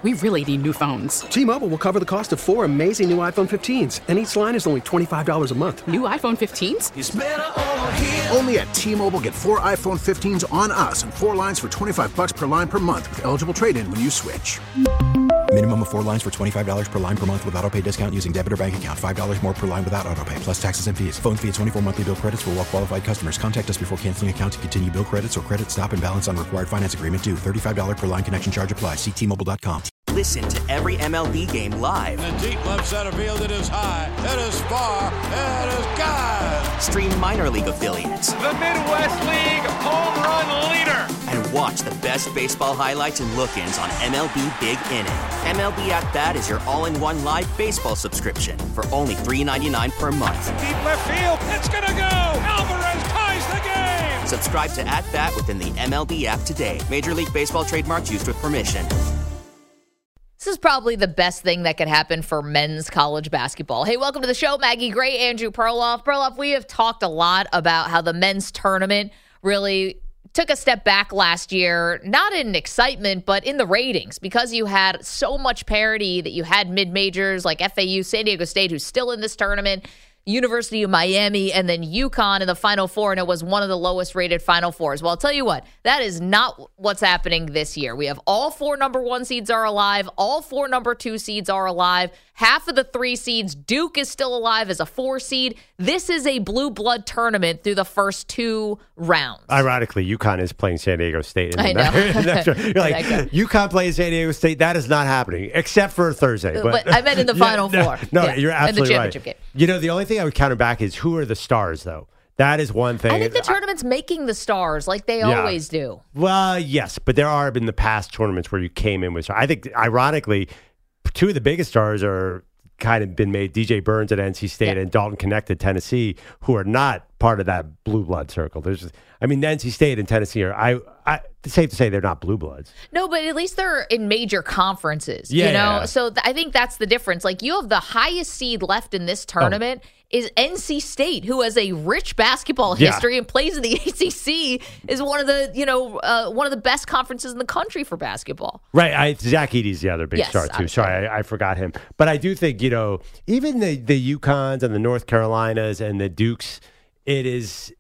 We really need new phones. T-Mobile will cover the cost of 4 amazing new iPhone 15s, and each line is only $25 a month. New iPhone 15s? It's better over here. Only at T-Mobile, get 4 iPhone 15s on us and 4 lines for $25 per line per month with eligible trade-in when you switch. Minimum of 4 lines for $25 per line per month with autopay discount using debit or bank account. $5 more per line without autopay, plus taxes and fees. Phone fee at 24 monthly bill credits for well-qualified customers. Contact us before canceling account to continue bill credits or credit stop and balance on required finance agreement due. $35 per line connection charge applies. See T-Mobile.com. Listen to every MLB game live. In the deep left center field, it is high, it is far, it is gone. Stream minor league affiliates. The Midwest League home run leader. And watch the best baseball highlights and look-ins on MLB Big Inning. MLB At Bat is your all-in-one live baseball subscription for only $3.99 per month. Deep left field, it's gonna go. Alvarez ties the game. Subscribe to At Bat within the MLB app today. Major League Baseball trademarks used with permission. This is probably the best thing that could happen for men's college basketball. Hey, welcome to the show. Maggie Gray, Andrew Perloff. Perloff, we have talked a lot about how the men's tournament really took a step back last year, not in excitement, but in the ratings, because you had so much parity that you had mid-majors like FAU, San Diego State, who's still in this tournament, University of Miami, and then UConn in the Final Four, and it was one of the lowest-rated Final Fours. Well, I'll tell you what, that is not what's happening this year. We have all 4 number 1 seeds are alive. All 4 number 2 seeds are alive. Half of the 3 seeds, Duke is still alive as a 4 seed. This is a blue blood tournament through the first 2 rounds. Ironically, UConn is playing San Diego State. I know. You're like, UConn plays San Diego State. That is not happening, except for Thursday. But I meant in the Final Four. No, you're absolutely in the championship right. game. You know, the only thing I would counter back is who are the stars, though. That is one thing. I think the tournament's making the stars like they always do. Well, yes, but there are been the past tournaments where you came in with stars. I think, ironically, 2 of the biggest stars are kind of been made. DJ Burns at NC State and Dalton Knecht at Tennessee, who are not part of that blue blood circle. NC State and Tennessee are, it's safe to say they're not blue bloods. No, but at least they're in major conferences, you know? Yeah. So I think that's the difference. Like, you have the highest seed left in this tournament is NC State, who has a rich basketball history and plays in the ACC, is one of the best conferences in the country for basketball. Right. Zach Edey's the other big star, too. Sorry, I forgot him. But I do think, even the UConns and the North Carolinas and the Dukes, it is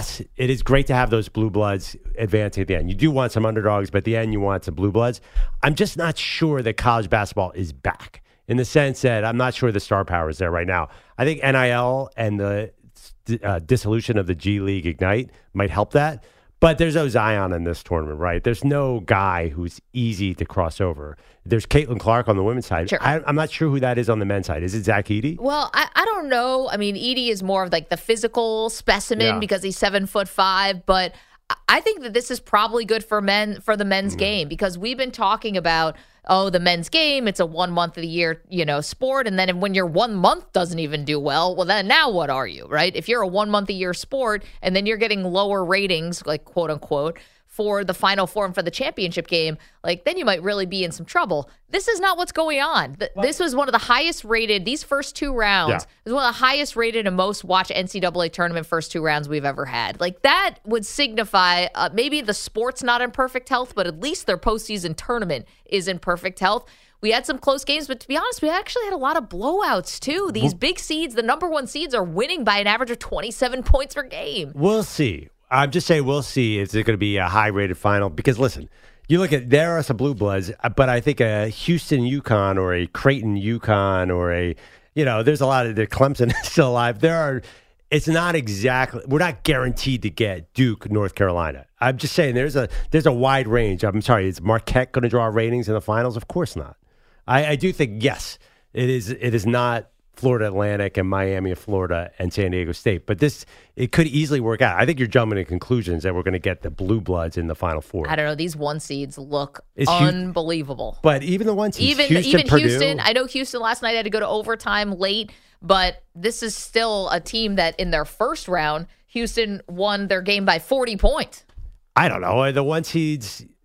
great to have those blue bloods advancing at the end. You do want some underdogs, but at the end you want some blue bloods. I'm just not sure that college basketball is back, in the sense that I'm not sure the star power is there right now. I think NIL and the dissolution of the G League Ignite might help that. But there's no Zion in this tournament, right? There's no guy who's easy to cross over. There's Caitlin Clark on the women's side. Sure. I'm not sure who that is on the men's side. Is it Zach Edey? Well, I don't know. I mean, Edey is more of like the physical specimen because he's 7'5", but I think that this is probably good for the men's game, because we've been talking about, the men's game, it's a 1 month of the year, sport. And then when your 1 month doesn't even do well, then now what are you, right? If you're a 1 month a year sport and then you're getting lower ratings, like quote unquote, for the Final Four and for the championship game, then you might really be in some trouble. This is not what's going on. This was one of the highest rated, these first 2 rounds, was one of the highest rated and most watched NCAA tournament first 2 rounds we've ever had. That would signify maybe the sport's not in perfect health, but at least their postseason tournament is in perfect health. We had some close games, but to be honest, we actually had a lot of blowouts too. These big seeds, the number 1 seeds, are winning by an average of 27 points per game. We'll see. I'm just saying we'll see if it's going to be a high-rated final. Because, listen, you look at, there are some blue bloods, but I think a Houston UConn or a Creighton UConn or there's a lot of the Clemson is still alive. It's not exactly, we're not guaranteed to get Duke, North Carolina. I'm just saying there's a wide range. I'm sorry, is Marquette going to draw ratings in the finals? Of course not. I do think, yes, it is not Florida Atlantic and Miami of Florida and San Diego State. But it could easily work out. I think you're jumping to conclusions that we're going to get the blue bloods in the Final Four. I don't know. These 1 seeds look unbelievable. But even the 1 seeds, even Purdue, Houston, I know Houston last night had to go to overtime late, but this is still a team that in their first round, Houston won their game by 40 points. I don't know. The 1 seeds,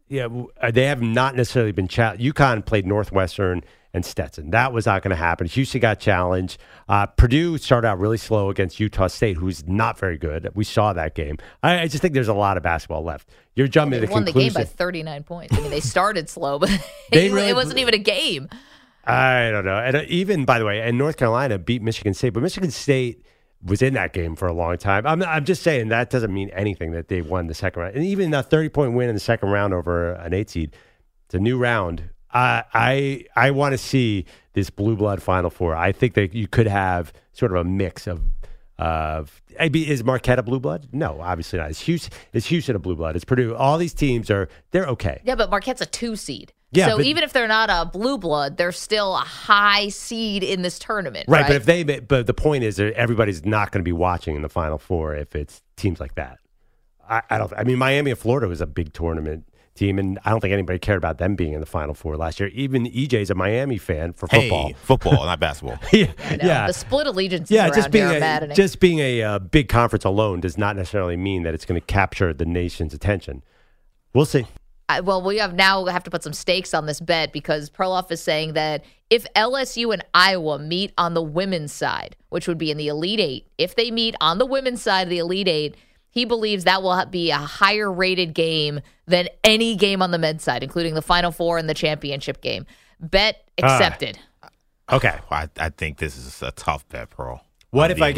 they have not necessarily been challenged. UConn played Northwestern and Stetson. That was not going to happen. Houston got challenged. Purdue started out really slow against Utah State, who's not very good. We saw that game. I just think there's a lot of basketball left. You're jumping to the conclusion. They won the game by 39 points. I mean, they started slow, but it wasn't even a game. I don't know. And even, by the way, and North Carolina beat Michigan State, but Michigan State was in that game for a long time. I'm just saying that doesn't mean anything that they won the second round. And even a 30-point win in the second round over an 8 seed, it's a new round. I want to see this blue blood Final Four. I think that you could have sort of a mix of is Marquette a blue blood? No, obviously not. Is Houston a blue blood? It's Purdue. All these teams they're okay. Yeah, but Marquette's a 2 seed. Yeah, so even if they're not a blue blood, they're still a high seed in this tournament. Right, but the point is that everybody's not going to be watching in the Final Four if it's teams like that. I mean, Miami and Florida was a big tournament team, and I don't think anybody cared about them being in the Final Four last year. Even EJ's a Miami fan for football. Hey, football, not basketball. Yeah. The split allegiances around here are maddening. Just being a big conference alone does not necessarily mean that it's going to capture the nation's attention. We'll see. We have to put some stakes on this bet because Perloff is saying that if LSU and Iowa meet on the women's side, which would be in the Elite Eight, if they meet on the women's side of the Elite Eight, he believes that will be a higher rated game than any game on the men's side, including the Final Four and the championship game. Bet accepted. Okay. I think this is a tough bet, Pearl. What if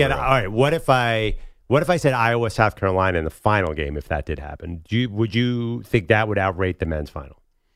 I said Iowa, South Carolina in the final game, if that did happen? Would you think that would outrate the men's final?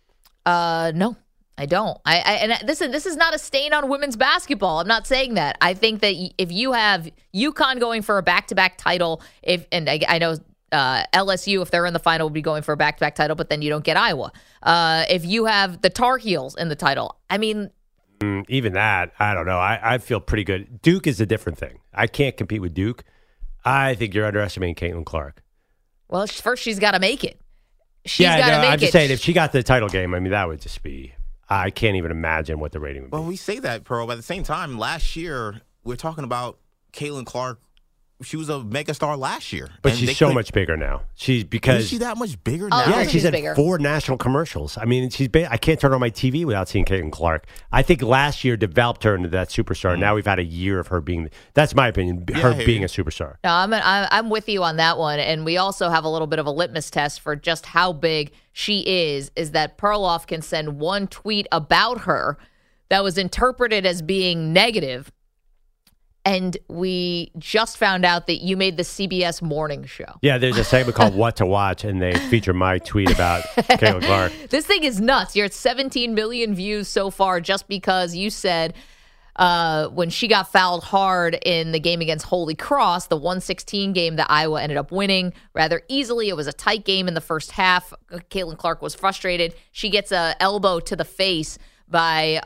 No, I don't. This is not a stain on women's basketball. I'm not saying that. I think that if you have UConn going for a back-to-back title, I know LSU, if they're in the final, will be going for a back-to-back title, but then you don't get Iowa. If you have the Tar Heels in the title, I mean... even that, I don't know. I feel pretty good. Duke is a different thing. I can't compete with Duke. I think you're underestimating Caitlin Clark. Well, first she's got to make it. I'm just saying, if she got the title game, I mean, that would just be... I can't even imagine what the rating would be. Well, we say that, Pearl, but at the same time, last year, we're talking about Caitlin Clark. She was a megastar last year. But she's so much bigger now. Is she that much bigger now? Yeah, she's had 4 national commercials. I mean, I can't turn on my TV without seeing Caitlin Clark. I think last year developed her into that superstar. Now we've had a year of her being, that's my opinion, being a superstar. No, I'm with you on that one. And we also have a little bit of a litmus test for just how big she is that Perloff can send one tweet about her that was interpreted as being negative. And we just found out that you made the CBS morning show. Yeah, there's a segment called What to Watch, and they feature my tweet about Caitlin Clark. This thing is nuts. You're at 17 million views so far just because you said when she got fouled hard in the game against Holy Cross, the 116 game that Iowa ended up winning rather easily. It was a tight game in the first half. Caitlin Clark was frustrated. She gets an elbow to the face by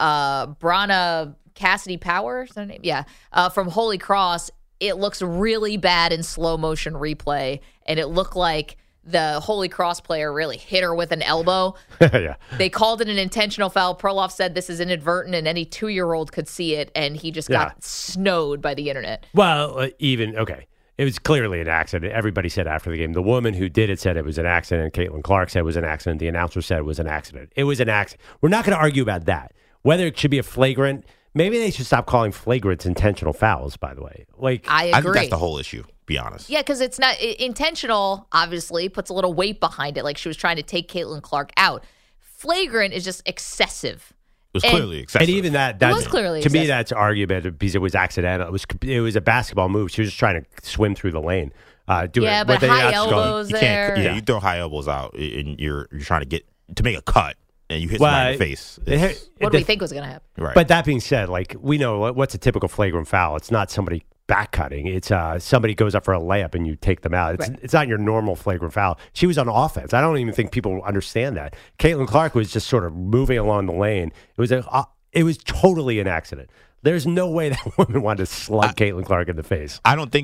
Brana Cassidy Power, is that her name? Yeah, from Holy Cross. It looks really bad in slow motion replay, and it looked like the Holy Cross player really hit her with an elbow. Yeah. They called it an intentional foul. Perloff said this is inadvertent, and any 2-year-old could see it, and he just got snowed by the internet. Well, okay. It was clearly an accident. Everybody said after the game. The woman who did it said it was an accident. Caitlin Clark said it was an accident. The announcer said it was an accident. It was an accident. We're not going to argue about that. Whether it should be a flagrant... Maybe they should stop calling flagrants intentional fouls, by the way. I agree. I think that's the whole issue, be honest. Yeah, because it's not intentional, obviously, puts a little weight behind it, like she was trying to take Caitlin Clark out. Flagrant is just excessive. It was clearly excessive. And even that was clearly to me, that's argument because it was accidental. It was a basketball move. She was just trying to swim through the lane. But high elbows there. You throw high elbows out, and you're trying to make a cut. And you hit somebody in the face. What do we think was going to happen? Right. But that being said, we know what's a typical flagrant foul. It's not somebody back cutting. It's somebody goes up for a layup and you take them out. It's not your normal flagrant foul. She was on offense. I don't even think people understand that. Caitlin Clark was just sort of moving along the lane. It was totally an accident. There's no way that woman wanted to slug Caitlin Clark in the face.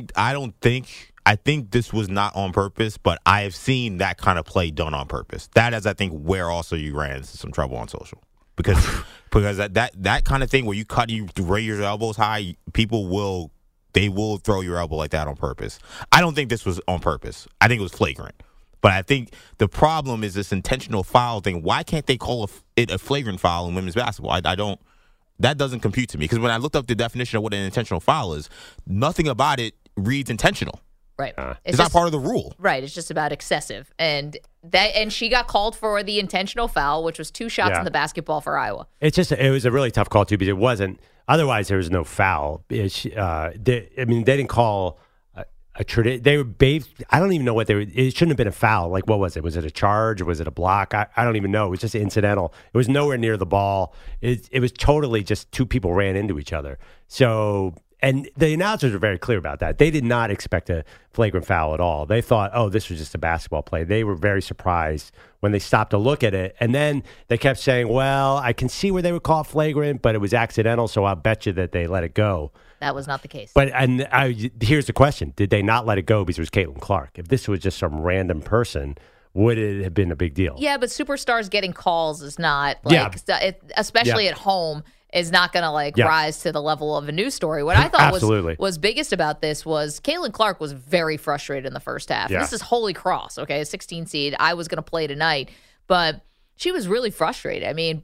I think this was not on purpose, but I have seen that kind of play done on purpose. That is, I think, where also you ran into some trouble on social. Because that kind of thing where you raise your elbows high, people will throw your elbow like that on purpose. I don't think this was on purpose. I think it was flagrant. But I think the problem is this intentional foul thing. Why can't they call it a flagrant foul in women's basketball? I don't. That doesn't compute to me because when I looked up the definition of what an intentional foul is, nothing about it reads intentional. Right. It's not part of the rule. Right. It's just about excessive. And she got called for the intentional foul, which was 2 shots in the basketball for Iowa. It was a really tough call, too, because it wasn't. Otherwise, there was no foul. They didn't call a tradition. They were bathed. I don't even know what they were. It shouldn't have been a foul. Like, what was it? Was it a charge or was it a block? I don't even know. It was just incidental. It was nowhere near the ball. It was totally just 2 people ran into each other. So. And the announcers were very clear about that. They did not expect a flagrant foul at all. They thought, oh, this was just a basketball play. They were very surprised when they stopped to look at it. And then they kept saying, well, I can see where they would call it flagrant, but it was accidental, so I'll bet you that they let it go. That was not the case. But here's the question. Did they not let it go because it was Caitlin Clark? If this was just some random person, would it have been a big deal? Yeah, but superstars getting calls is not, especially at home, is not going to rise to the level of a news story. What I thought was biggest about this was Caitlin Clark was very frustrated in the first half. Yeah. This is Holy Cross, okay, a 16 seed. I was going to play tonight, but she was really frustrated. I mean,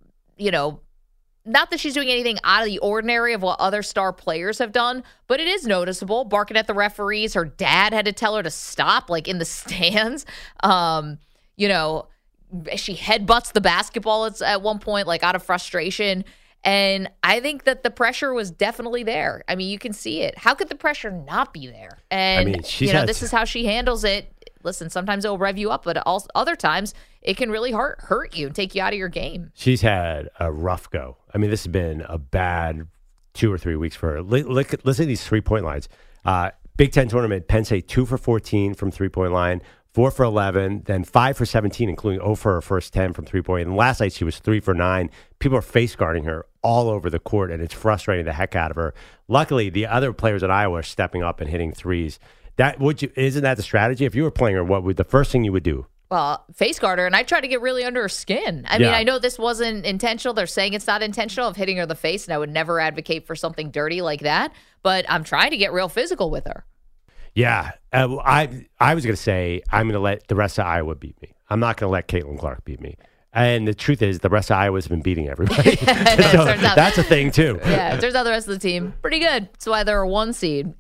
not that she's doing anything out of the ordinary of what other star players have done, but it is noticeable. Barking at the referees. Her dad had to tell her to stop, in the stands. She headbutts the basketball at one point, out of frustration. And I think that the pressure was definitely there. I mean, you can see it. How could the pressure not be there? And, this is how she handles it. Listen, sometimes it'll rev you up, but other times it can really hurt you and take you out of your game. She's had a rough go. I mean, this has been a bad 2 or 3 weeks for her. Listen to these 3-point lines. Big Ten tournament, Penn State 2 for 14 from 3-point line. 4 for 11, then 5 for 17, including 0 for her first 10 from 3-point. And last night she was 3 for 9. People are face guarding her all over the court, and it's frustrating the heck out of her. Luckily, the other players at Iowa are stepping up and hitting threes. Isn't that the strategy? If you were playing her, what would the first thing you would do? Well, face guard her, and I try to get really under her skin. I mean, I know this wasn't intentional. They're saying it's not intentional of hitting her in the face, and I would never advocate for something dirty like that. But I'm trying to get real physical with her. Yeah, I was going to say I'm going to let the rest of Iowa beat me. I'm not going to let Caitlin Clark beat me. And the truth is, the rest of Iowa's been beating everybody. So that's a thing, too. Yeah, it turns out the rest of the team, pretty good. That's why they're a 1 seed.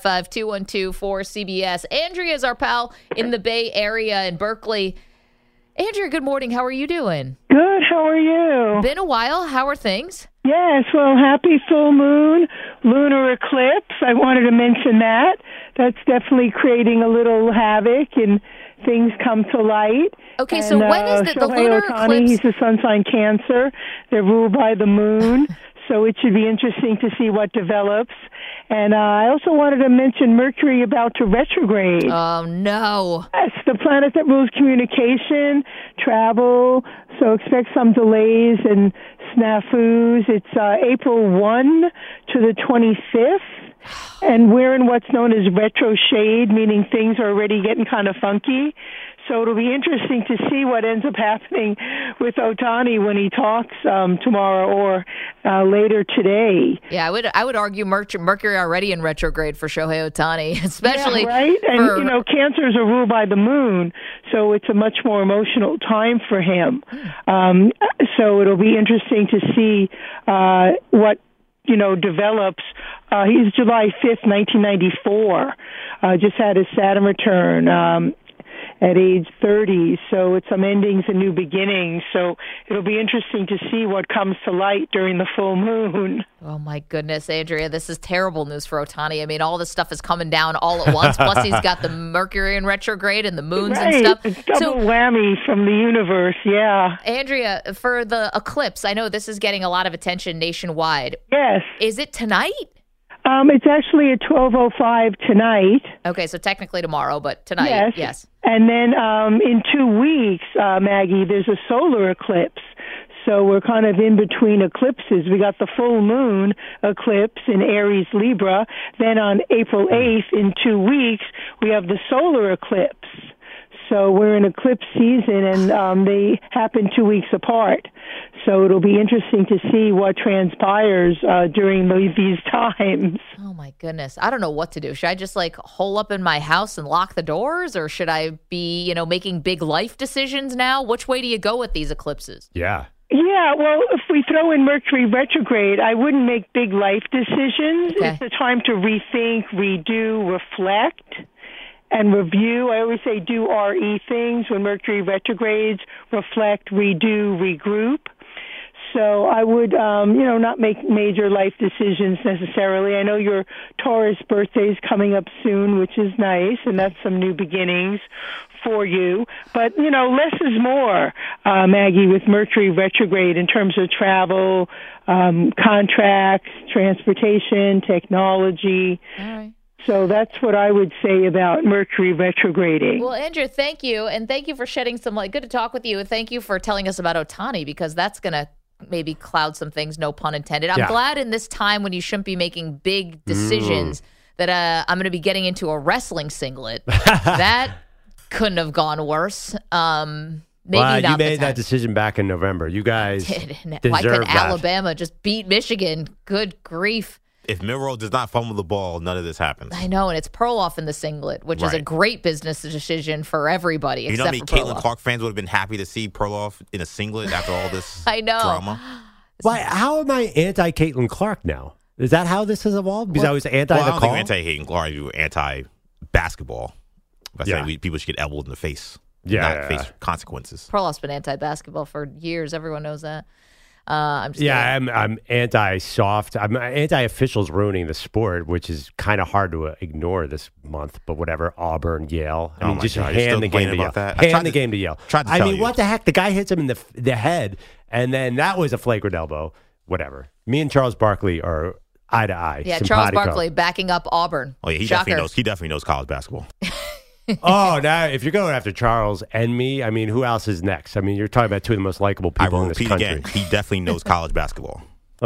855-212-4CBS. Andrea is our pal in the Bay Area in Berkeley. Andrea, good morning. How are you doing? Good. How are you? Been a while. How are things? Yes. Well, happy full moon, lunar eclipse. I wanted to mention that. That's definitely creating a little havoc and things come to light. Okay, so when is the lunar eclipse? He's a sun sign Cancer. They're ruled by the moon, so it should be interesting to see what develops. And I also wanted to mention Mercury about to retrograde. Oh, no. That's the planet that rules communication, travel, so expect some delays and snafus. It's April 1 to the 25th. And we're in what's known as retro shade, meaning things are already getting kind of funky. So it'll be interesting to see what ends up happening with Ohtani when he talks tomorrow or later today. Yeah, I would argue Mercury already in retrograde for Shohei Ohtani, especially right. And cancers are ruled by the moon, so it's a much more emotional time for him. So it'll be interesting to see what develops. He's July 5th, 1994. Just had his Saturn return at age 30. So it's some endings and new beginnings. So it'll be interesting to see what comes to light during the full moon. Oh, my goodness, Andrea, this is terrible news for Ohtani. I mean, all this stuff is coming down all at once. Plus, he's got the Mercury in retrograde and the moons and stuff. It's double whammy from the universe, yeah. Andrea, for the eclipse, I know this is getting a lot of attention nationwide. Yes. Is it tonight? It's actually at 12:05 tonight. Okay, so technically tomorrow, but tonight, yes. And then in 2 weeks, Maggie, there's a solar eclipse. So we're kind of in between eclipses. We got the full moon eclipse in Aries Libra. Then on April 8th, in 2 weeks, we have the solar eclipse. So we're in eclipse season, and they happen 2 weeks apart. So it'll be interesting to see what transpires during these times. Oh, my goodness. I don't know what to do. Should I just like hole up in my house and lock the doors, or should I be, making big life decisions now? Which way do you go with these eclipses? Yeah. Yeah, well, if we throw in Mercury retrograde, I wouldn't make big life decisions. Okay. It's the time to rethink, redo, reflect, and review. I always say do RE things when Mercury retrogrades, reflect, redo, regroup. So I would, not make major life decisions necessarily. I know your Taurus birthday is coming up soon, which is nice, and that's some new beginnings for you. But, less is more, Maggie, with Mercury retrograde in terms of travel, contracts, transportation, technology. All right. So that's what I would say about Mercury retrograding. Well, Andrew, thank you. And thank you for shedding some light. Good to talk with you. And thank you for telling us about Ohtani, because that's going to maybe cloud some things, no pun intended. I'm glad in this time when you shouldn't be making big decisions that I'm going to be getting into a wrestling singlet. That couldn't have gone worse. Maybe not. You made that decision back in November. You guys deserve Why couldn't that. Alabama just beat Michigan? Good grief. If Milroe does not fumble the ball, none of this happens. I know, and it's Perloff in the singlet, which is a great business decision for everybody. You know how many except for Caitlin Perloff. Clark fans would have been happy to see Perloff in a singlet after all this I know. drama? Why? How am I anti-Caitlin Clark now? Is that how this has evolved? Because I was anti Well, I the don't call? think anti-Caitlin Clark, you were anti-basketball. By saying people should get elbowed in the face, not face consequences. Perloff's been anti-basketball for years. Everyone knows that. I'm just kidding. I'm anti-soft. I'm anti-officials ruining the sport, which is kind of hard to ignore this month. But whatever, Auburn, Yale. I mean, just God, you're still hand the game to complaining Yale. about that? Hand the game to Yale. Tried to I tell mean, you. what the heck? The guy hits him in the head, and then that was a flagrant elbow. Whatever. Me and Charles Barkley are eye to eye. Yeah, Charles simpatico. Barkley backing up Auburn. Oh yeah, he Shocker. definitely knows college basketball. Oh, now if you're going after Charles and me, I mean, who else is next? I mean, you're talking about two of the most likable I people will in this repeat country. again, he definitely knows college basketball.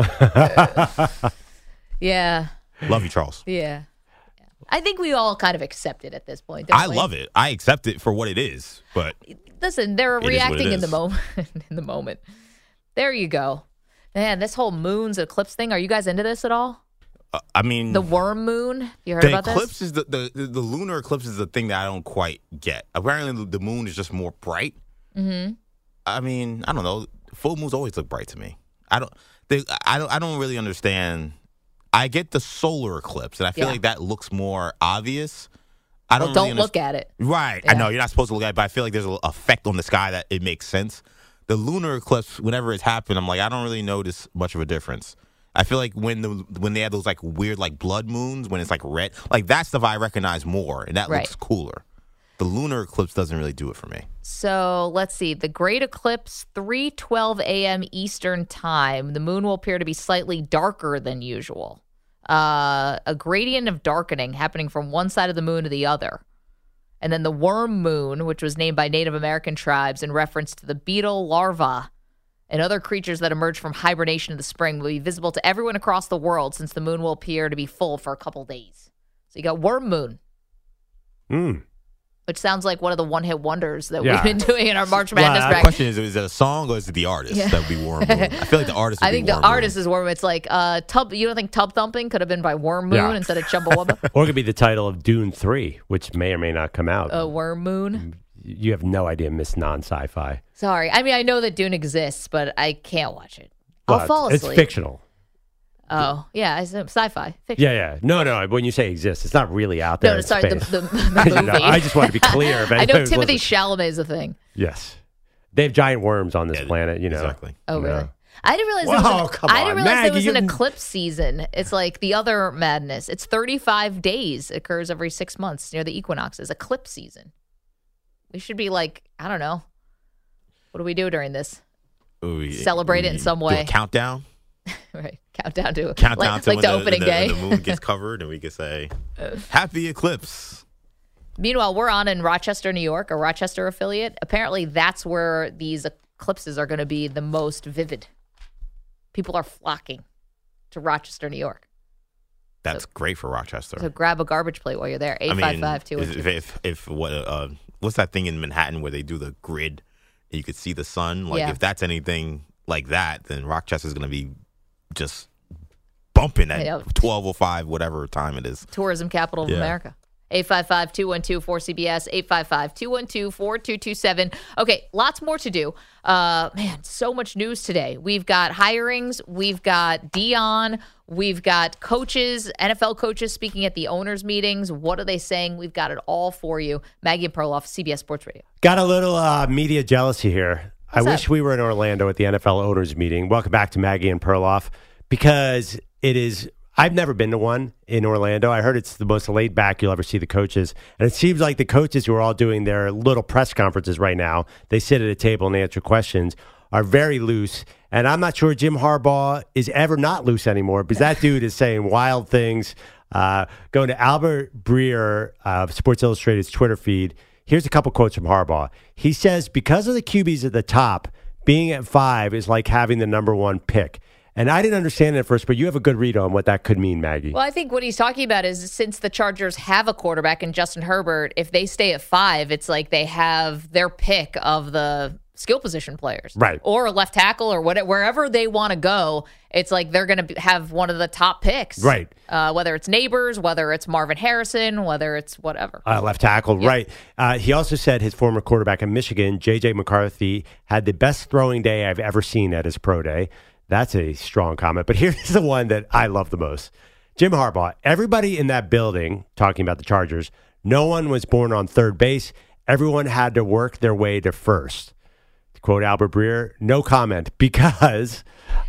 Yeah. Love you, Charles. Yeah. I think we all kind of accept it at this point. I love it. I accept it for what it is, but Listen, they're It is what reacting it in the is. moment. In the moment. There you go. Man, this whole moons eclipse thing. Are you guys into this at all? I mean, The worm moon. You heard the about eclipse this? is the lunar eclipse is the thing that I don't quite get. Apparently, the moon is just more bright. Mm-hmm. I mean, I don't know. Full moons always look bright to me. I don't really understand. I get the solar eclipse, and I feel like that looks more obvious. I don't. Don't look at it. Right. Yeah. I know you're not supposed to look at it, but I feel like there's an effect on the sky that it makes sense. The lunar eclipse, whenever it's happened, I'm like, I don't really notice much of a difference. I feel like when they have those like weird like blood moons, when it's like red, like that stuff I recognize more, and that looks cooler. The lunar eclipse doesn't really do it for me. So let's see. The great eclipse, 3:12 a.m. Eastern time. The moon will appear to be slightly darker than usual. A gradient of darkening happening from one side of the moon to the other. And then the worm moon, which was named by Native American tribes in reference to the beetle larvae and other creatures that emerge from hibernation in the spring, will be visible to everyone across the world since the moon will appear to be full for a couple days. So you got worm moon. Which sounds like one of the one-hit wonders that we've been doing in our March Madness The bracket. question is it a song or is it the artist that would be Worm Moon? I feel like the artist would I be think the Worm Moon. artist is Worm. It's like Tub. You don't think Tub Thumping could have been by Worm Moon instead of Chumbawamba? Or it could be the title of Dune 3, which may or may not come out. Worm Moon. You have no idea, Miss Non-Sci-Fi. Sorry. I mean, I know that Dune exists, but I can't watch it. I'll Well, fall asleep. It's fictional. Oh, yeah. It's sci-fi. Fiction. Yeah. No. When you say exists, it's not really out there. No, in sorry. space. The movie. No, I just want to be clear. If I anybody know was Timothy listening. Chalamet is a thing. Yes. They have giant worms on this planet, you know. Exactly. Oh, Yeah. really? I didn't realize Whoa, come I didn't on, realize there Maggie, was an you- eclipse season. It's like the other madness. It's 35 days. It occurs every 6 months near the equinoxes. Eclipse season. We should be like, I don't know. What do we do during this? Celebrate it in some way. Do a countdown. Right. Countdown to Countdown to like when the opening day. The moon gets covered, and we can say, "Happy eclipse." Meanwhile, we're on in Rochester, New York, a Rochester affiliate. Apparently, that's where these eclipses are going to be the most vivid. People are flocking to Rochester, New York. That's great for Rochester. So grab a garbage plate while you're there. 855-212. If what's that thing in Manhattan where they do the grid and you could see the sun? Like Yeah. if that's anything like that, then Rochester's going to be just bumping at 12:05, whatever time it is. Tourism capital of America. 855-212-4CBS, 855-212-4227. Okay, lots more to do. Man, so much news today. We've got hirings. We've got Dion. We've got coaches, NFL coaches speaking at the owners' meetings. What are they saying? We've got it all for you. Maggie and Perloff, CBS Sports Radio. Got a little media jealousy here. What's I wish we were in Orlando at the NFL owners' meeting. Welcome back to Maggie and Perloff, because it is... I've never been to one in Orlando. I heard it's the most laid back you'll ever see the coaches. And it seems like the coaches who are all doing their little press conferences right now, they sit at a table and answer questions, are very loose. And I'm not sure Jim Harbaugh is ever not loose anymore, because that dude is saying wild things. Going to Albert Breer of Sports Illustrated's Twitter feed, here's a couple quotes from Harbaugh. He says, because of the QBs at the top, being at 5 is like having the number 1 pick. And I didn't understand it at first, but you have a good read on what that could mean, Maggie. Well, I think what he's talking about is, since the Chargers have a quarterback in Justin Herbert, if they stay at 5, it's like they have their pick of the skill position players. Right. Or a left tackle or whatever, wherever they want to go, it's like they're going to have one of the top picks. Right. Whether it's Neighbors, whether it's Marvin Harrison, whether it's whatever. Left tackle, right. He also said his former quarterback in Michigan, J.J. McCarthy, had the best throwing day I've ever seen at his pro day. That's a strong comment. But here's the one that I love the most. Jim Harbaugh, everybody in that building, talking about the Chargers, no one was born on third base. Everyone had to work their way to first. To quote Albert Breer, no comment, because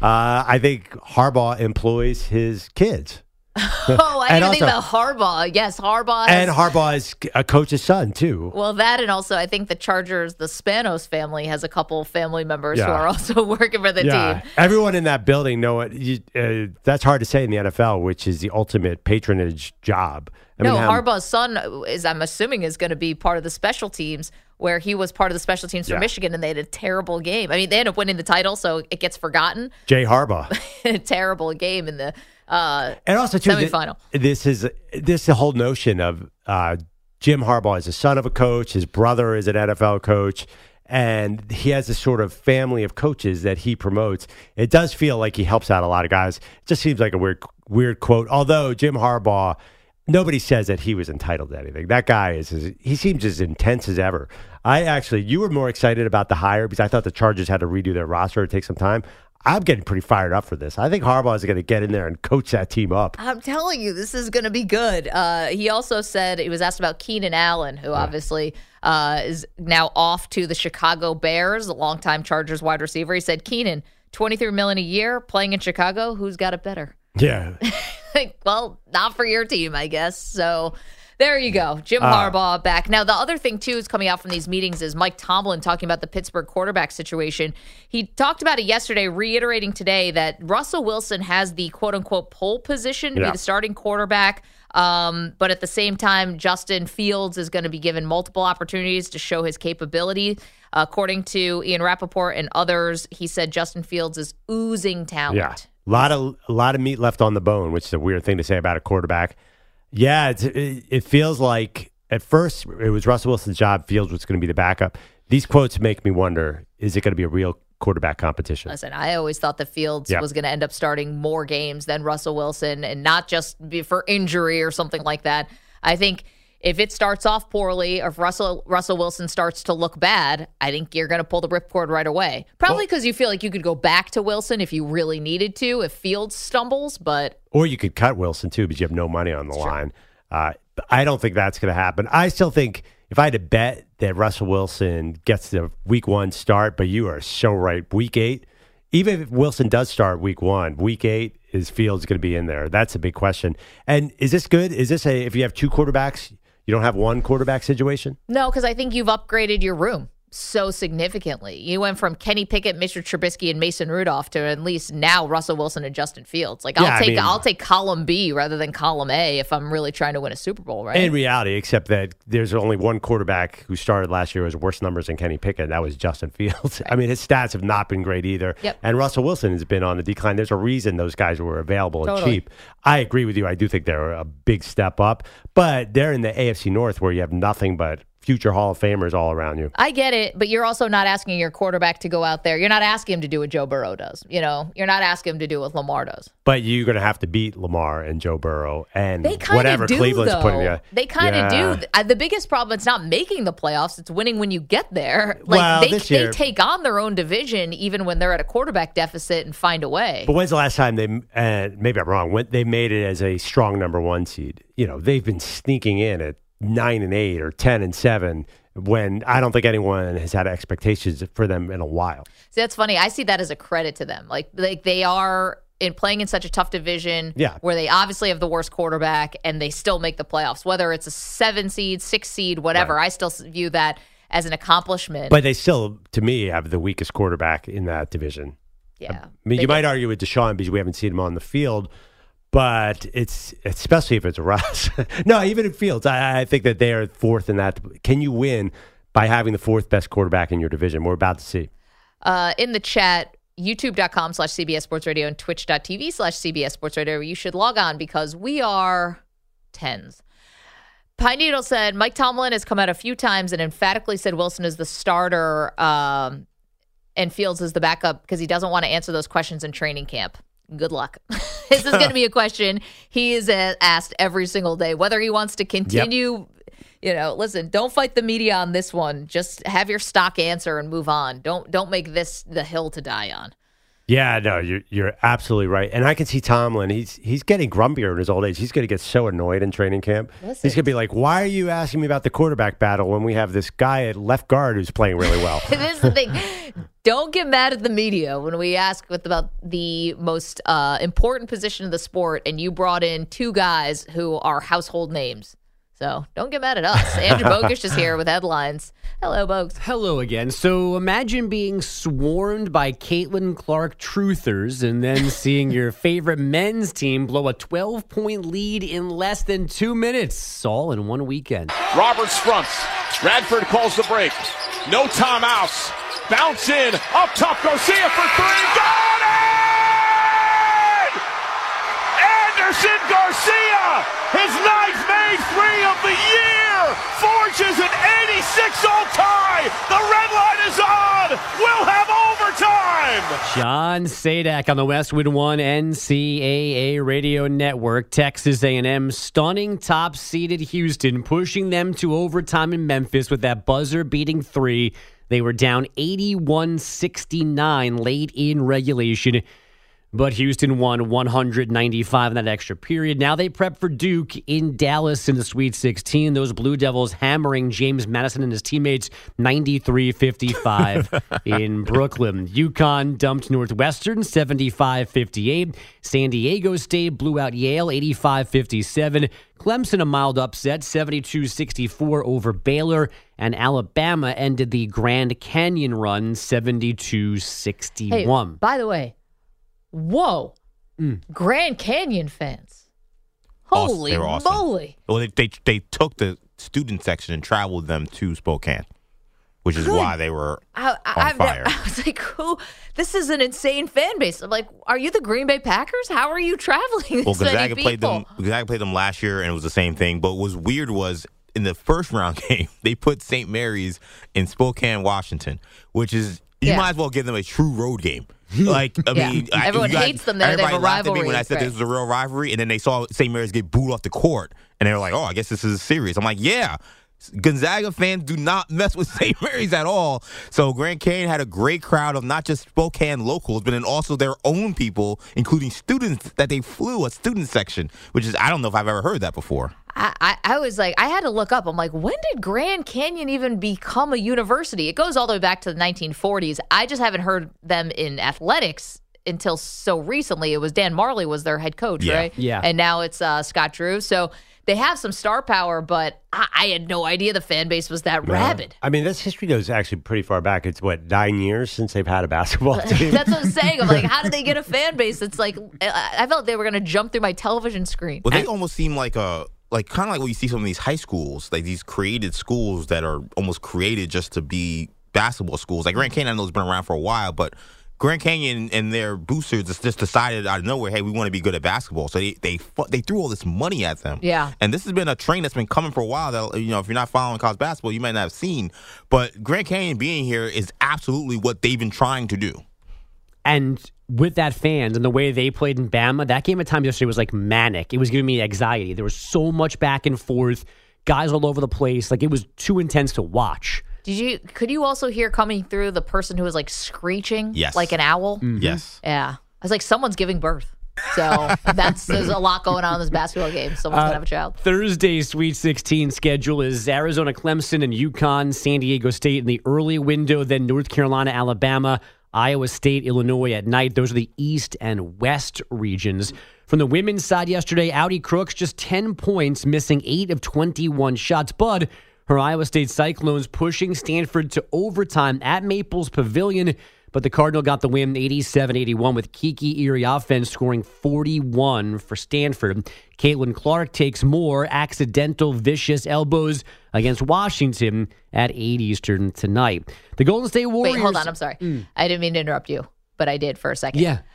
I think Harbaugh employs his kids. Oh, I didn't think about Harbaugh. Yes, Harbaugh. And Harbaugh is a coach's son, too. Well, that, and also I think the Chargers, the Spanos family, has a couple family members who are also working for the team. Everyone in that building know it. That's hard to say in the NFL, which is the ultimate patronage job. Harbaugh's son, I'm assuming, is going to be part of the special teams, where he was part of the special teams for Michigan, and they had a terrible game. I mean, they ended up winning the title, so it gets forgotten. Jay Harbaugh. A terrible game in the and also, too, semifinal. This the whole notion of Jim Harbaugh is the son of a coach. His brother is an NFL coach. And he has this sort of family of coaches that he promotes. It does feel like he helps out a lot of guys. It just seems like a weird quote. Although Jim Harbaugh, nobody says that he was entitled to anything. That guy he seems as intense as ever. You were more excited about the hire because I thought the Chargers had to redo their roster to take some time. I'm getting pretty fired up for this. I think Harbaugh is going to get in there and coach that team up. I'm telling you, this is going to be good. He also said, he was asked about Keenan Allen, who obviously is now off to the Chicago Bears, a longtime Chargers wide receiver. He said, Keenan, $23 million a year, playing in Chicago, who's got it better? Yeah. Well, not for your team, I guess. So there you go. Jim Harbaugh back. Now, the other thing, too, is coming out from these meetings is Mike Tomlin talking about the Pittsburgh quarterback situation. He talked about it yesterday, reiterating today that Russell Wilson has the quote-unquote pole position to be the starting quarterback. But at the same time, Justin Fields is going to be given multiple opportunities to show his capability. According to Ian Rappaport and others, he said Justin Fields is oozing talent. Yeah, a lot of meat left on the bone, which is a weird thing to say about a quarterback. Yeah, it feels like at first it was Russell Wilson's job. Fields was going to be the backup. These quotes make me wonder, is it going to be a real quarterback competition? Listen, I always thought that Fields was going to end up starting more games than Russell Wilson, and not just for injury or something like that. I think if it starts off poorly, or if Russell Wilson starts to look bad, I think you're going to pull the ripcord right away. Probably because you feel like you could go back to Wilson if you really needed to, if Fields stumbles, but... Or you could cut Wilson, too, because you have no money on the line. I don't think that's going to happen. I still think if I had to bet that Russell Wilson gets the week 1 start, but you are so right, week 8, even if Wilson does start week 1, week 8, is Fields going to be in there? That's a big question. And is this good? Is this if you have 2 quarterbacks, you don't have 1 quarterback situation? No, because I think you've upgraded your room so significantly. You went from Kenny Pickett, Mr. Trubisky, and Mason Rudolph to at least now Russell Wilson and Justin Fields. Like I'll take column B rather than column A if I'm really trying to win a Super Bowl, right? In reality, except that there's only 1 quarterback who started last year with worse numbers than Kenny Pickett, and that was Justin Fields. Right. I mean, his stats have not been great either. Yep. And Russell Wilson has been on the decline. There's a reason those guys were available and cheap. I agree with you. I do think they're a big step up, but they're in the AFC North where you have nothing but future Hall of Famers all around you. I get it, but you're also not asking your quarterback to go out there. You're not asking him to do what Joe Burrow does. You're not asking him to do what Lamar does. But you're going to have to beat Lamar and Joe Burrow and they whatever do, Cleveland's though. putting together. They kind of do. The biggest problem, it's not making the playoffs. It's winning when you get there. They take on their own division even when they're at a quarterback deficit and find a way. But when's the last time they, maybe I'm wrong, when they made it as a strong number 1 seed? They've been sneaking in at 9-8 or 10-7 when I don't think anyone has had expectations for them in a while. See, that's funny. I see that as a credit to them. Like they are playing in such a tough division where they obviously have the worst quarterback and they still make the playoffs, whether it's a 7 seed, 6 seed, whatever. Right. I still view that as an accomplishment. But they still, to me, have the weakest quarterback in that division. Yeah. I mean, you might argue with Deshaun because we haven't seen him on the field, but it's especially if it's Russ. No, even in Fields, I think that they are fourth in that. Can you win by having the 4th best quarterback in your division? We're about to see. In the chat, youtube.com/CBS Sports Radio and twitch.tv/CBS Sports Radio. You should log on because we are 10s. Pine Needle said, Mike Tomlin has come out a few times and emphatically said Wilson is the starter and Fields is the backup because he doesn't want to answer those questions in training camp. Good luck. This is going to be a question he is asked every single day, whether he wants to continue. Yep. Listen, don't fight the media on this one. Just have your stock answer and move on. Don't make this the hill to die on. Yeah, no, you're absolutely right. And I can see Tomlin. He's getting grumpier in his old age. He's going to get so annoyed in training camp. Listen. He's going to be like, why are you asking me about the quarterback battle when we have this guy at left guard who's playing really well? This is the thing. Don't get mad at the media when we ask about the most important position of the sport and you brought in 2 guys who are household names. So don't get mad at us. Andrew Bogish is here with headlines. Hello, Bogues. Hello again. So imagine being swarmed by Caitlin Clark truthers and then seeing your favorite men's team blow a 12-point lead in less than 2 minutes, all in one weekend. Roberts fronts. Radford calls the break. No timeouts. Bounce in. Up top, Garcia for 3. Got it! Anderson Garcia, his 9th made 3 of the year, forges an 86-all tie. The red line is on. We'll have overtime. John Sadak on the Westwood One NCAA radio network. Texas A&M stunning top-seeded Houston, pushing them to overtime in Memphis with that buzzer-beating 3. They were down 81-69 late in regulation. But Houston won 195 in that extra period. Now they prep for Duke in Dallas in the Sweet 16. Those Blue Devils hammering James Madison and his teammates 93-55 in Brooklyn. UConn dumped Northwestern 75-58. San Diego State blew out Yale 85-57. Clemson a mild upset 72-64 over Baylor. And Alabama ended the Grand Canyon run 72-61. Hey, by the way, whoa, Grand Canyon fans. Holy awesome. moly. Well, they took the student section and traveled them to Spokane, which is why they were on fire. I was like, this is an insane fan base. I'm like, are you the Green Bay Packers? How are you traveling this many people? Gonzaga played them last year, and it was the same thing. But what was weird was in the first round game, they put St. Mary's in Spokane, Washington, which is, you might as well give them a true road game. Like, I mean, everyone hates them there. They have a rivalry. At me when I said this was a real rivalry, and then they saw St. Mary's get booed off the court, and they were like, "Oh, I guess this is serious." I'm like, "Yeah." Gonzaga fans do not mess with St. Mary's at all. So Grand Canyon had a great crowd of not just Spokane locals, but then also their own people, including students that they flew, a student section, which is, I don't know if I've ever heard that before. I was like, I had to look up. I'm like, when did Grand Canyon even become a university? It goes all the way back to the 1940s. I just haven't heard them in athletics until so recently. It was Dan Marley was their head coach, right? Yeah. And now it's Scott Drew. So they have some star power, but I had no idea the fan base was that rabid. I mean, this history goes actually pretty far back. It's, 9 years since they've had a basketball team? That's what I'm saying. I'm like, how did they get a fan base? It's like, I felt they were going to jump through my television screen. Well, they almost seem like kind of like what you see some of these high schools, like these created schools that are almost created just to be basketball schools. Like Grand Canyon, I know has been around for a while, but Grand Canyon and their boosters just decided out of nowhere, hey, we want to be good at basketball. So they threw all this money at them. Yeah. And this has been a train that's been coming for a while that, if you're not following college basketball, you might not have seen. But Grand Canyon being here is absolutely what they've been trying to do. And with that fans and the way they played in Bama, that game at times yesterday was like manic. It was giving me anxiety. There was so much back and forth, guys all over the place. Like, it was too intense to watch. Could you also hear coming through the person who was like screeching like an owl? Mm-hmm. Yes. Yeah. I was like, someone's giving birth. So there's a lot going on in this basketball game. Someone's going to have a child. Thursday's Sweet 16 schedule is Arizona, Clemson, and UConn, San Diego State in the early window, then North Carolina, Alabama, Iowa State, Illinois at night. Those are the East and West regions. From the women's side yesterday, Audi Crooks just 10 points, missing 8 of 21 shots, but her Iowa State Cyclones pushing Stanford to overtime at Maples Pavilion, but the Cardinal got the win 87-81 with Kiki Iriafen scoring 41 for Stanford. Caitlin Clark takes more accidental vicious elbows against Washington at 8 Eastern tonight. The Golden State Warriors... Wait, hold on. I'm sorry. I didn't mean to interrupt you, but I did for a second. Yeah.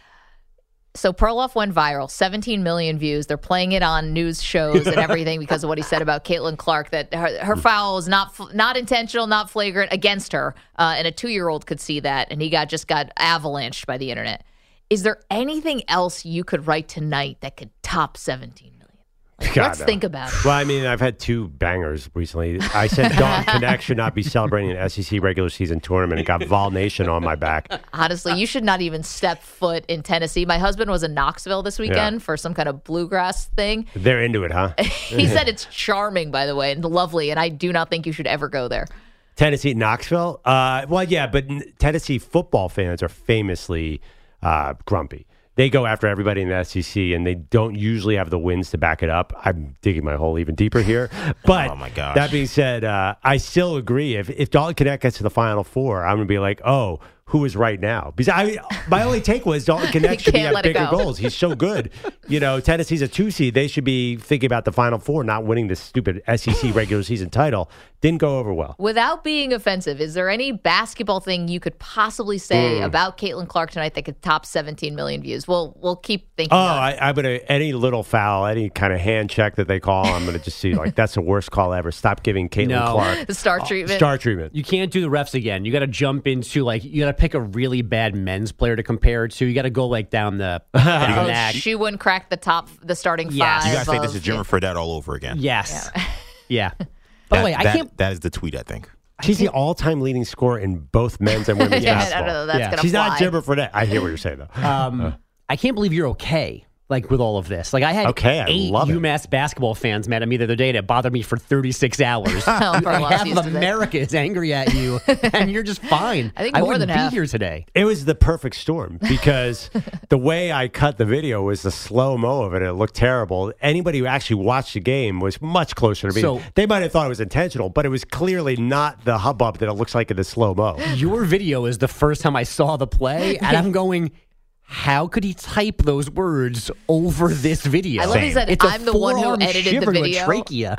So Perloff went viral, 17 million views. They're playing it on news shows and everything because of what he said about Caitlin Clark, that her foul is not intentional, not flagrant against her. And a 2-year-old could see that, and he just got avalanched by the internet. Is there anything else you could write tonight that could top 17 million? Let's think about it. Well, I mean, I've had 2 bangers recently. I said Dalton Connect should not be celebrating an SEC regular season tournament. It got Vol Nation on my back. Honestly, you should not even step foot in Tennessee. My husband was in Knoxville this weekend for some kind of bluegrass thing. They're into it, huh? He said it's charming, by the way, and lovely, and I do not think you should ever go there. Tennessee, Knoxville? Well, yeah, but Tennessee football fans are famously grumpy. They go after everybody in the SEC, and they don't usually have the wins to back it up. I'm digging my hole even deeper here. But oh my gosh. That being said, I still agree. If Dalton Connect gets to the Final Four, I'm going to be like, oh, who is right now? Because my only take was Dalton Connect should be at bigger goals. He's so good. Tennessee's a 2 seed. They should be thinking about the Final Four, not winning this stupid SEC regular season title. Didn't go over well. Without being offensive, is there any basketball thing you could possibly say about Caitlin Clark tonight that could top 17 million views? We'll keep thinking. I'm going to, any little foul, any kind of hand check that they call, I'm going to just see, that's the worst call ever. Stop giving Caitlin Clark the star treatment. Star treatment. You can't do the refs again. You got to jump into, you got to pick a really bad men's player to compare to. You got to go, down the neck. She wouldn't crack the starting five. You got to say this is Jimmer Fredette all over again. Yes. Yeah. By the way, I can't. That is the tweet, I think. She's the all-time leading scorer in both men's and women's basketball. I don't know, that's gonna She's fly. not Jimmer Fredette. I hear what you're saying, though. I can't believe you're okay. With all of this. I had 8 UMass basketball fans mad at me the other day, and it bothered me for 36 hours. Half of America is angry at you, and you're just fine. I think more wouldn't than half. be here today. It was the perfect storm because the way I cut the video was the slow-mo of it. It looked terrible. Anybody who actually watched the game was much closer to me. So, they might have thought it was intentional, but it was clearly not the hubbub that it looks like in the slow-mo. Your video is the first time I saw the play, and I'm going... How could he type those words over this video? I love he said, I'm the one who edited the video. Trachea.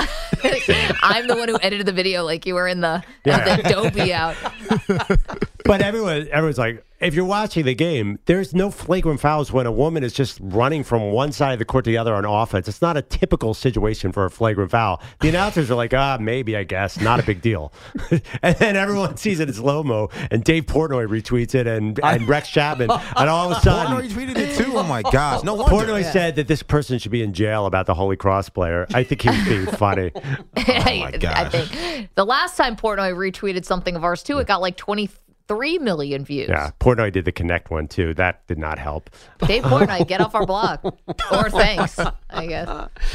I'm the one who edited the video like you were in the dopey out. But everyone's like, if you're watching the game, there's no flagrant fouls when a woman is just running from one side of the court to the other on offense. It's not a typical situation for a flagrant foul. The announcers are like, maybe, I guess. Not a big deal. And then everyone sees it in slow-mo, and Dave Portnoy retweets it, and Rex Chapman. And all of a sudden... Portnoy retweeted it too? Oh, my gosh. No wonder. Portnoy said that this person should be in jail about the Holy Cross player. I think he was being funny. Oh, my gosh. I think the last time Portnoy retweeted something of ours, too, it got 23 million views. Yeah, Portnoy did the Connect one, too. That did not help. Dave Portnoy, get off our block. Or thanks, I guess.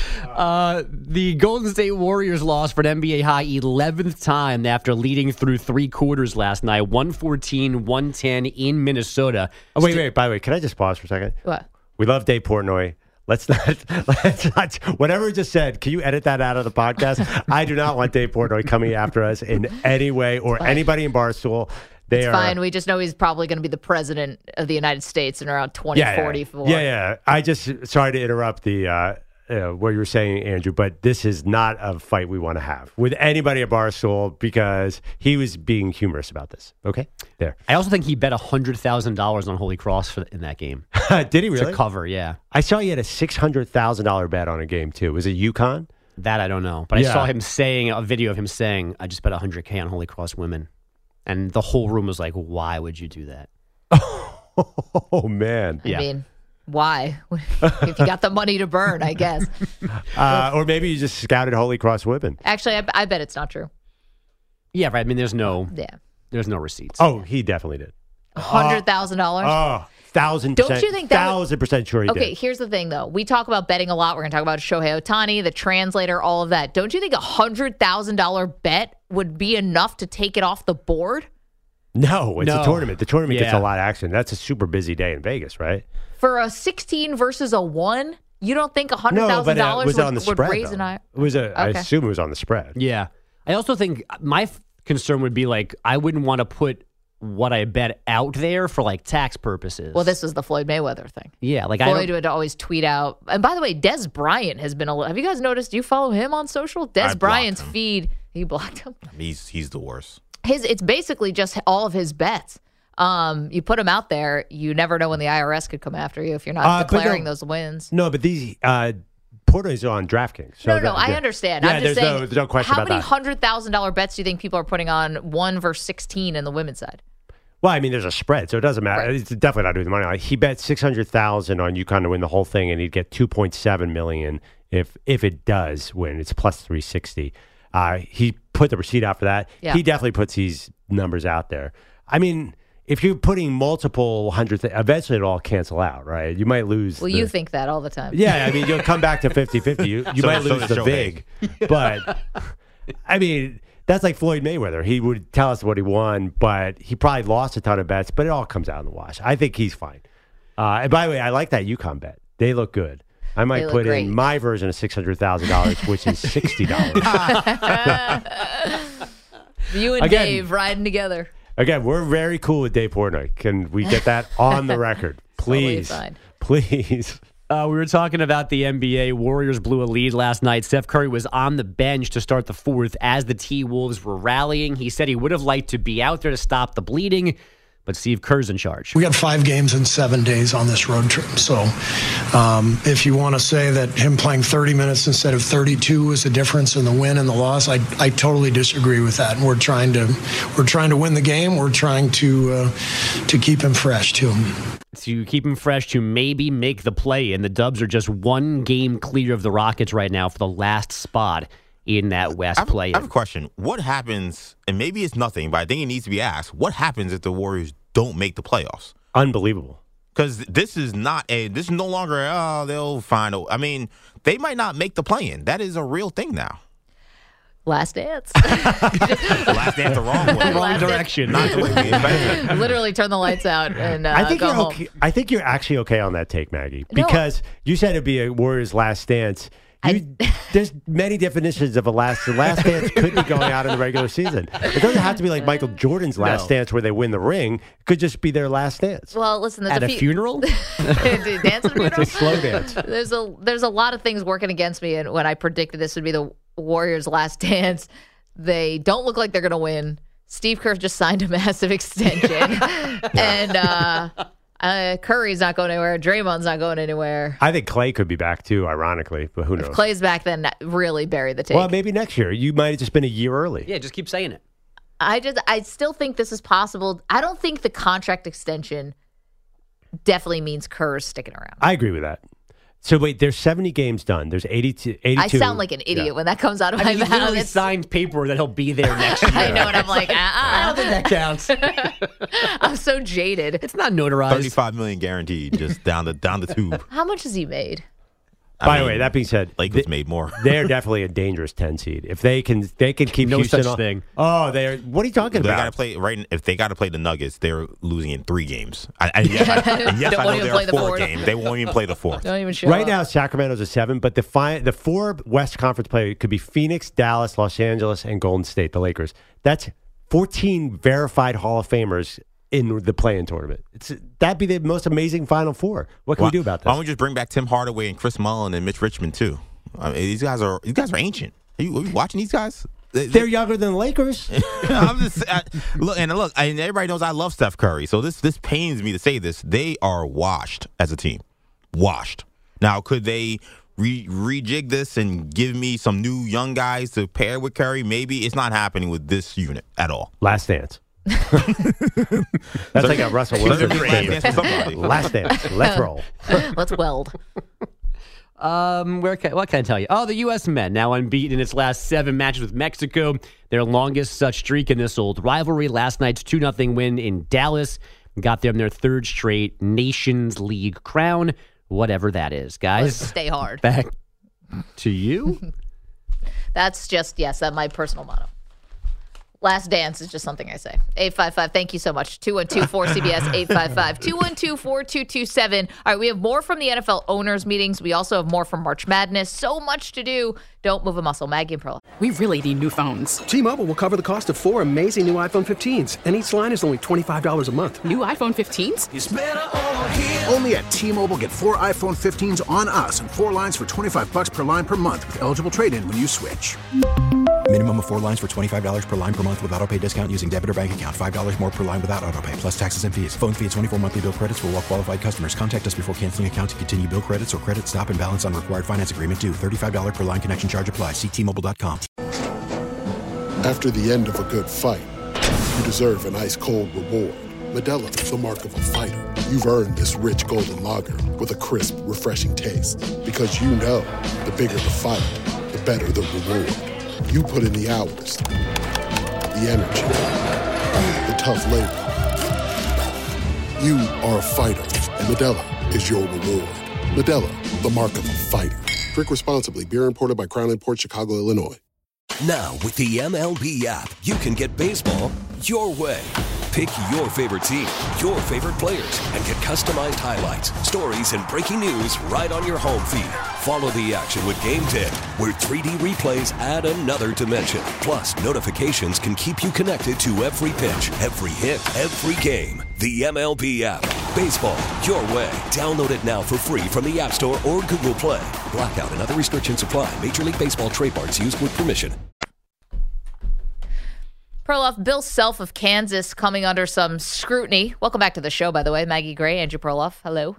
The Golden State Warriors lost for an NBA high 11th time after leading through 3 quarters last night, 114-110 in Minnesota. Oh, wait. By the way, can I just pause for a second? What? We love Dave Portnoy. Let's not, whatever we just said, can you edit that out of the podcast? I do not want Dave Portnoy coming after us in any way or anybody in Barstool. It's fine. We just know he's probably going to be the president of the United States in around 2044. Yeah. I just, sorry to interrupt the what you were saying, Andrew, but this is not a fight we want to have with anybody at Barstool because he was being humorous about this. Okay? There. I also think he bet $100,000 on Holy Cross in that game. Did he really? To cover, yeah. I saw he had a $600,000 bet on a game, too. Was it UConn? That I don't know. But I saw him saying, a video of him saying, I just bet $100K on Holy Cross women. And the whole room was like, why would you do that? Oh, man. I mean, why? If you got the money to burn, I guess. Or maybe you just scouted Holy Cross women. Actually, I bet it's not true. Yeah, right. I mean, there's no receipts. Oh, he definitely did. $100,000? 1,000%. Don't you think that 1,000% sure he did. Okay, here's the thing, though. We talk about betting a lot. We're going to talk about Shohei Ohtani, the translator, all of that. Don't you think a $100,000 bet would be enough to take it off the board? No, it's a tournament. The tournament gets a lot of action. That's a super busy day in Vegas, right? For a 16 versus a 1, you don't think $100,000 would raise an eye? I assume it was on the spread. Yeah. I also think my concern would be like, I wouldn't want to put what I bet out there for like tax purposes. Well, this is the Floyd Mayweather thing. Yeah, like Floyd would always tweet out. And by the way, Des Bryant has been have you guys noticed? Do you follow him on social? Des Bryant's feed. You blocked him. He's the worst. It's basically just all of his bets. You put them out there, you never know when the IRS could come after you if you're not declaring those wins. No, but these Porto's on DraftKings. So no, I understand. Yeah, I'm just saying, there's no question how about many $100,000 bets do you think people are putting on 1 versus 16 in the women's side? Well, I mean, there's a spread, so it doesn't matter. Right. It's definitely not doing the money. Like, he bet $600,000 on UConn to win the whole thing, and he'd get $2.7 million if it does win. It's plus 360. He put the receipt out for that. Yeah. He definitely puts these numbers out there. I mean, if you're putting multiple hundred, eventually it'll all cancel out, right? You might lose. Well, you think that all the time. Yeah, I mean, you'll come back to 50-50. You might lose the vig. But, I mean, that's like Floyd Mayweather. He would tell us what he won, but he probably lost a ton of bets, but it all comes out in the wash. I think he's fine. And by the way, I like that UConn bet. They look good. I might put in my version of $600,000, which is $60. You and Dave riding together. Again, we're very cool with Dave Portnoy. Can we get that on the record? Please. Totally please. We were talking about the NBA. Warriors blew a lead last night. Steph Curry was on the bench to start the fourth as the T-Wolves were rallying. He said he would have liked to be out there to stop the bleeding, but Steve Kerr's in charge. We got 5 games in 7 days on this road trip. So if you want to say that him playing 30 minutes instead of 32 was the difference in the win and the loss, I totally disagree with that. And we're trying to win the game. We're trying to keep him fresh too. To keep him fresh to maybe make the play. And the Dubs are just 1 game clear of the Rockets right now for the last spot in that West play. I have a question. What happens, and maybe it's nothing, but I think it needs to be asked, what happens if the Warriors don't make the playoffs? Unbelievable. Because this is no longer, they'll find I mean, they might not make the play-in. That is a real thing now. Last dance. Last dance the wrong way. Wrong direction. Not the way we expected. Literally turn the lights out and I think go you're home. okay. I think you're actually okay on that take, Maggie, because you said it'd be a Warriors last dance. There's many definitions of a last dance could be going out in the regular season. It doesn't have to be like Michael Jordan's last dance where they win the ring. It could just be their last dance. Well, listen, there's at a funeral? Dance at a funeral? It's a slow dance. There's a lot of things working against me, and when I predicted this would be the Warriors' last dance, they don't look like they're going to win. Steve Kerr just signed a massive extension, and Curry's not going anywhere. Draymond's not going anywhere. I think Clay could be back too, ironically, but who knows? If Clay's back, then really bury the take. Well, maybe next year. You might have just been a year early. Yeah, just keep saying it. I still think this is possible. I don't think the contract extension definitely means Kerr's sticking around. I agree with that. So wait, there's 70 games done. There's 82. I sound like an idiot when that comes out of my mouth. He literally signed paper that he'll be there next year. I know, and I'm like, I don't think that counts. I'm so jaded. It's not notarized. $35 million guaranteed, just down the tube. How much has he made? By the way, that being said, Lakers made more. They're definitely a dangerous 10 seed. If they can keep no Houston such thing. Oh, they're. What are you talking about? Gotta play if they got to play the Nuggets, they're losing in 3 games. Yes, I know there are 4 games. They won't even play the 4th. Don't even show right up. now, Sacramento's a 7, but the 4 West Conference play could be Phoenix, Dallas, Los Angeles, and Golden State, the Lakers. That's 14 verified Hall of Famers in the play-in tournament. That'd be the most amazing Final Four. What can we do about that? Why don't we just bring back Tim Hardaway and Chris Mullin and Mitch Richmond too? I mean, these guys are ancient. Are you watching these guys? They're younger than the Lakers. I'm just look, and everybody knows I love Steph Curry. So this pains me to say this. They are washed as a team. Washed. Now, could they rejig this and give me some new young guys to pair with Curry? Maybe. It's not happening with this unit at all. Last Dance. That's like a Russell Wilson statement. Last Dance. Let's roll. Let's weld. What can I tell you? Oh, the U.S. men now unbeaten in its last 7 matches with Mexico. Their longest such streak in this old rivalry. Last night's 2-0 win in Dallas got them their 3rd straight Nations League crown, whatever that is, guys. Let's stay hard. Back to you. That's my personal motto. Last dance is just something I say. 855, thank you so much. 212-4CBS, 855. 212-4227. All right, we have more from the NFL owners' meetings. We also have more from March Madness. So much to do. Don't move a muscle. Maggie and Pearl. We really need new phones. T-Mobile will cover the cost of 4 amazing new iPhone 15s, and each line is only $25 a month. New iPhone 15s? It's better over here. Only at T-Mobile, get 4 iPhone 15s on us and 4 lines for $25 per line per month with eligible trade-in when you switch. Minimum of 4 lines for $25 per line per month with autopay discount using debit or bank account. $5 more per line without autopay, plus taxes and fees. Phone fee at 24 monthly bill credits for well-qualified customers. Contact us before canceling account to continue bill credits or credit stop and balance on required finance agreement due. $35 per line connection charge applies. See T-Mobile.com. After the end of a good fight, you deserve an ice-cold reward. Modelo is the mark of a fighter. You've earned this rich golden lager with a crisp, refreshing taste. Because you know, the bigger the fight, the better the reward. You put in the hours, the energy, the tough labor. You are a fighter, and Modelo is your reward. Modelo, the mark of a fighter. Drink responsibly. Beer imported by Crown Imports, Chicago, Illinois. Now, with the MLB app, you can get baseball your way. Pick your favorite team, your favorite players, and get customized highlights, stories, and breaking news right on your home feed. Follow the action with Game 10, where 3D replays add another dimension. Plus, notifications can keep you connected to every pitch, every hit, every game. The MLB app. Baseball your way. Download it now for free from the App Store or Google Play. Blackout and other restrictions apply. Major League Baseball trademarks used with permission. Perloff, Bill Self of Kansas coming under some scrutiny. Welcome back to the show, by the way. Maggie Gray, Andrew Perloff. Hello.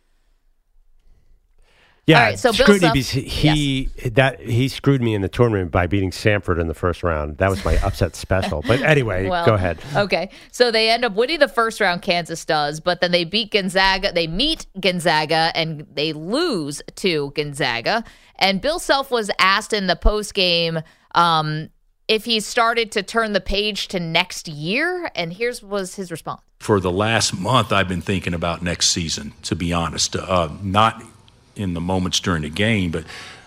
Yeah, all right, so scrutiny he screwed me in the tournament by beating Samford in the first round. That was my upset special. But anyway, go ahead. Okay, so they end up winning the first round, Kansas does, but then they beat Gonzaga. They meet Gonzaga, and they lose to Gonzaga. And Bill Self was asked in the postgame if he started to turn the page to next year, and was his response. For the last month, I've been thinking about next season, to be honest. Not in the moments during the game, but,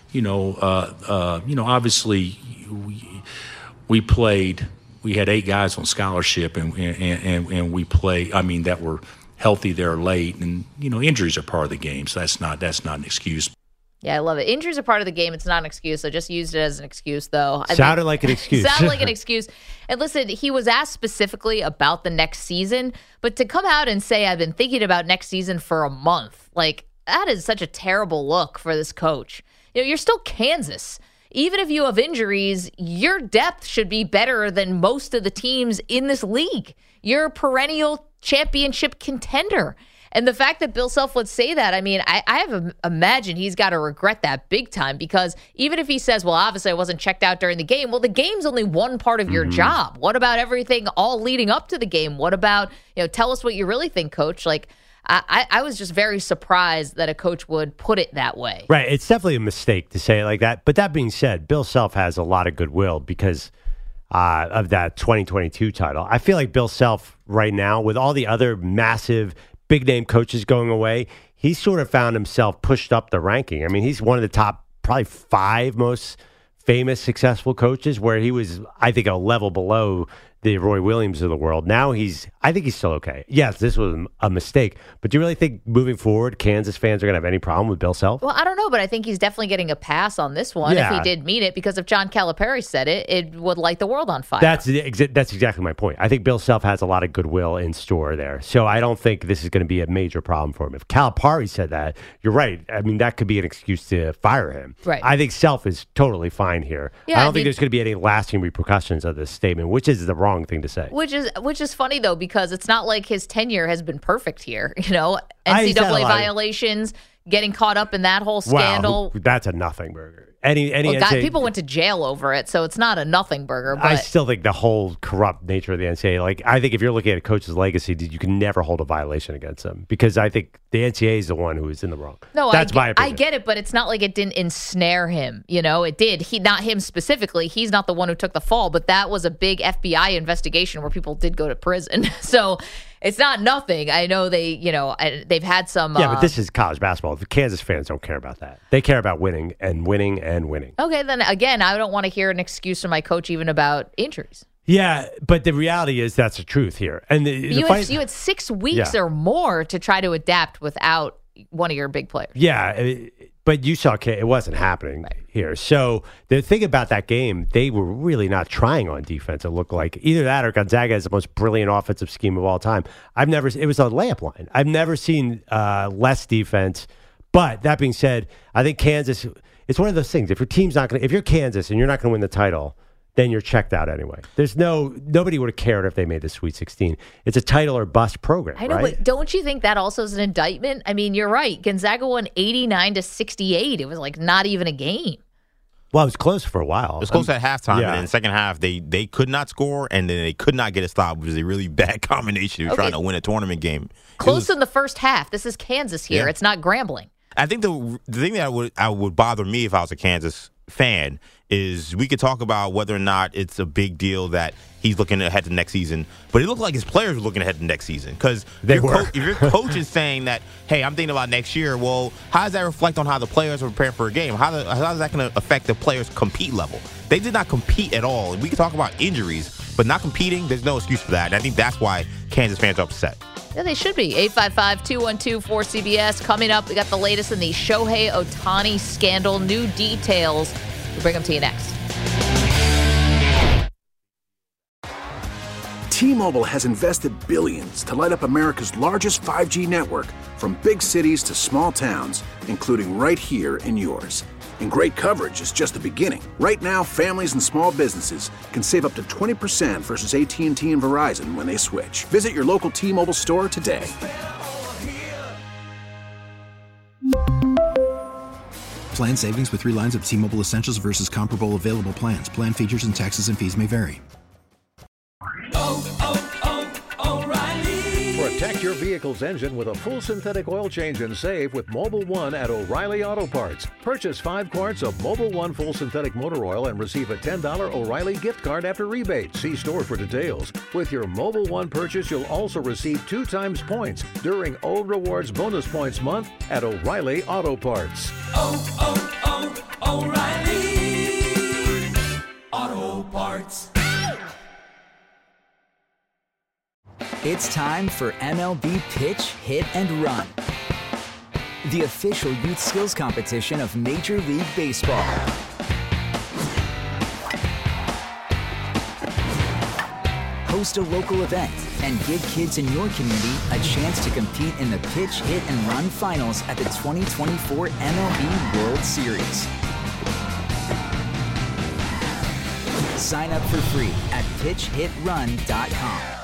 obviously we had 8 guys on scholarship, and we played, that were healthy there late, and, injuries are part of the game, so that's not an excuse. Yeah, I love it. Injuries are part of the game. It's not an excuse. I just used it as an excuse, though. Sounded like an excuse. Sounded like an excuse. And listen, he was asked specifically about the next season, but to come out and say, I've been thinking about next season for a month, that is such a terrible look for this coach. You're still Kansas. Even if you have injuries, your depth should be better than most of the teams in this league. You're a perennial championship contender. And the fact that Bill Self would say that, I have imagined he's got to regret that big time, because even if he says, well, obviously I wasn't checked out during the game, well, the game's only one part of your job. What about everything all leading up to the game? What about, tell us what you really think, Coach? I was just very surprised that a coach would put it that way. Right. It's definitely a mistake to say it like that. But that being said, Bill Self has a lot of goodwill because of that 2022 title. I feel like Bill Self right now, with all the other massive big-name coaches going away, he's sort of found himself pushed up the ranking. He's one of the top probably 5 most famous, successful coaches, where he was, I think, a level below the Roy Williams of the world. Now I think he's still okay. Yes, this was a mistake, but do you really think moving forward, Kansas fans are going to have any problem with Bill Self? Well, I don't know, but I think he's definitely getting a pass on this one if he did mean it, because if John Calipari said it, it would light the world on fire. That's exactly my point. I think Bill Self has a lot of goodwill in store there, so I don't think this is going to be a major problem for him. If Calipari said that, you're right. I mean, that could be an excuse to fire him. Right. I think Self is totally fine here. Yeah, I don't think there's going to be any lasting repercussions of this statement, which is the wrong thing to say. Which is funny, though, because it's not like his tenure has been perfect here. NCAA violations, getting caught up in that whole scandal. Wow, that's a nothing burger. People went to jail over it, so it's not a nothing burger. But I still think the whole corrupt nature of the NCAA, I think if you're looking at a coach's legacy, you can never hold a violation against them, because I think the NCAA is the one who is in the wrong. No, that's my opinion. I get it, but it's not like it didn't ensnare him. It did. Not him specifically. He's not the one who took the fall, but that was a big FBI investigation where people did go to prison. So it's not nothing. I know they've had some. Yeah, but this is college basketball. The Kansas fans don't care about that. They care about winning and winning and winning. Okay, then again, I don't want to hear an excuse from my coach even about injuries. Yeah, but the reality is that's the truth here. And you had 6 weeks or more to try to adapt without one of your big players. Yeah, but you saw it wasn't happening here. So the thing about that game, they were really not trying on defense. It looked like either that or Gonzaga has the most brilliant offensive scheme of all time. It was a layup line. I've never seen less defense. But that being said, I think Kansas, it's one of those things. If you're Kansas and you're not going to win the title, then you're checked out anyway. Nobody would have cared if they made the Sweet 16. It's a title or bust program. I know, right? but don't you think that also is an indictment? I mean, you're right. Gonzaga won 89-68. It was like not even a game. Well, it was close for a while. It was close at halftime, and in the second half, they could not score, and then they could not get a stop, which is a really bad combination of trying to win a tournament game. Close in the first half. This is Kansas here. Yeah. It's not Grambling. I think the thing that would bother me if I was a Kansas fan is we could talk about whether or not it's a big deal that he's looking ahead to next season, but it looked like his players were looking ahead to next season, because if your coach is saying that, hey, I'm thinking about next year, well, how does that reflect on how the players are preparing for a game? How is that going to affect the players' compete level? They did not compete at all, and we can talk about injuries, but not competing, there's no excuse for that, and I think that's why Kansas fans are upset. Yeah, they should be. 855-212-4CBS. Coming up, we got the latest in the Shohei Ohtani scandal. New details. We'll bring them to you next. T-Mobile has invested billions to light up America's largest 5G network, from big cities to small towns, including right here in yours. And great coverage is just the beginning. Right now, families and small businesses can save up to 20% versus AT&T and Verizon when they switch. Visit your local T-Mobile store today. Plan savings with 3 lines of T-Mobile Essentials versus comparable available plans. Plan features and taxes and fees may vary. Protect your vehicle's engine with a full synthetic oil change and save with Mobil 1 at O'Reilly Auto Parts. Purchase 5 quarts of Mobil 1 full synthetic motor oil and receive a $10 O'Reilly gift card after rebate. See store for details. With your Mobil 1 purchase, you'll also receive 2 times points during O Rewards Bonus Points Month at O'Reilly Auto Parts. O'Reilly Auto Parts. It's time for MLB Pitch, Hit, and Run, the official youth skills competition of Major League Baseball. Host a local event and give kids in your community a chance to compete in the Pitch, Hit, and Run finals at the 2024 MLB World Series. Sign up for free at pitchhitrun.com.